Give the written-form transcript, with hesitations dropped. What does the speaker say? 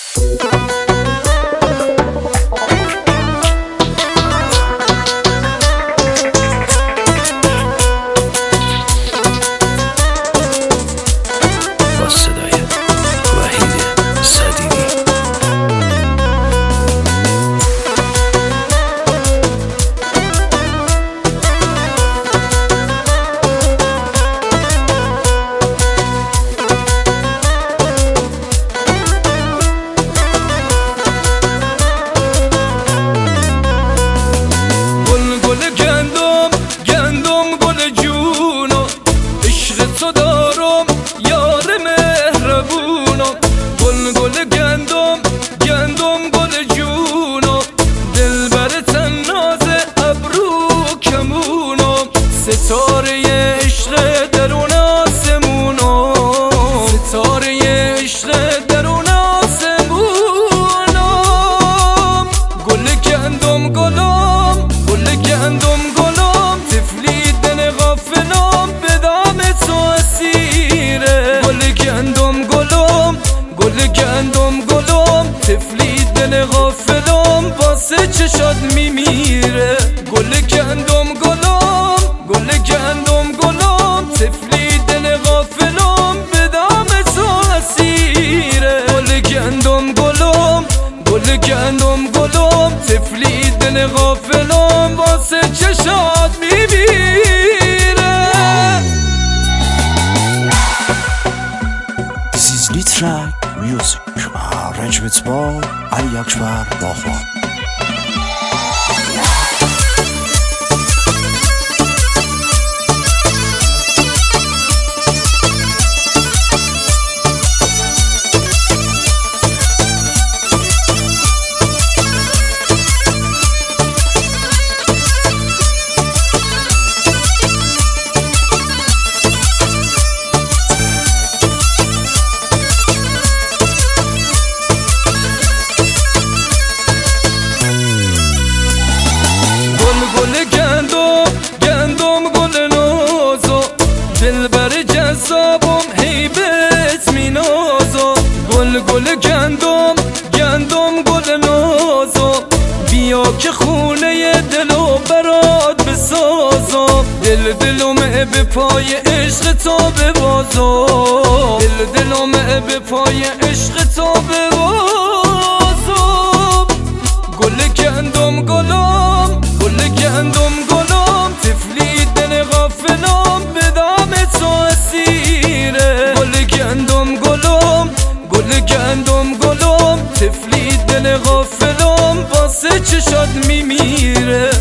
ستاره عشق درون آسمونو، ستاره عشق درون آسمونو. گل گندم گلم، گل گندم گلم، طفلی دل غافلم به دام تو اسیره. گل گندم گلم، گل گندم گلم، طفلی دل غافلم واسه چشات میمیره. گل گندم گلم، گل گندم گلم، طفلی دل غافلم به دام تو اسیره. گل گندم گلم، گل گندم گلم، طفلی دل غافلم واسه چشات میمیره. This is Litrack Music. Arrangement by Ali Akbar Bahman. دلبر جذابم هیبت مینازو. گل گل گندم گندم گل نازو، بیا که خونه دلو برات بسازم. دل دلمه به پای عشق تو ببازم، دل دلمه به پای عشق تو ببازم. گل گندم گلم، گل گندم گلم، طفلی دل غافلم به دام تو اسیره. گل گندم گلم، گل گندم گلم، طفلی دل غافلم واسه چشات میمیره.